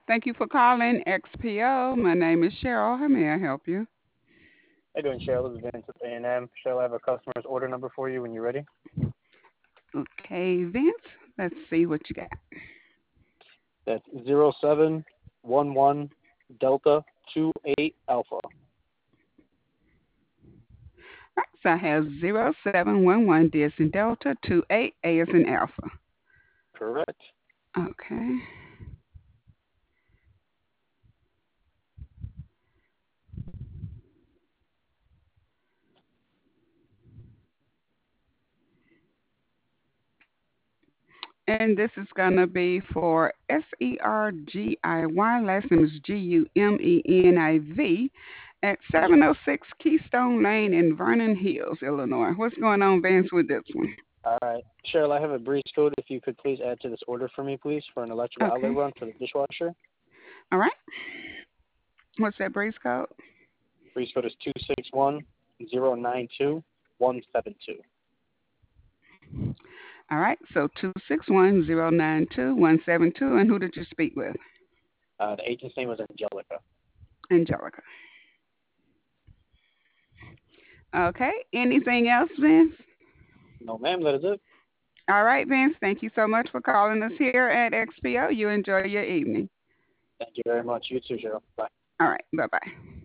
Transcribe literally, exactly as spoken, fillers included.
Thank you for calling X P O. My name is Cheryl. How may I help you? How you doing, Cheryl? This is Vince with A and M. Cheryl, I have a customer's order number for you when you're ready. Okay, Vince. Let's see what you got. That's zero seven one one Delta two eight Alpha. All right, so I have zero seven one one D as in Delta, two eight A as in Alpha. Correct. Okay. And this is going to be for S E R G I Y. Last name is G U M E N I V at Yep. seven oh six Keystone Lane in Vernon Hills, Illinois. What's going on, Vince, with this one? All right. Cheryl, I have a breeze code. If you could please add to this order for me, please, for an electrical outlet Okay. run for the dishwasher. All right. What's that breeze code? Breeze code is two six one zero nine two one seven two. All right. So two six one zero nine two one seven two. And who did you speak with? Uh, the agent's name was Angelica. Angelica. Okay. Anything else, Vince? No, ma'am, that is it. All right, Vince. Thank you so much for calling us here at X P O. You enjoy your evening. Thank you very much. You too, Cheryl. Bye. All right. Bye bye.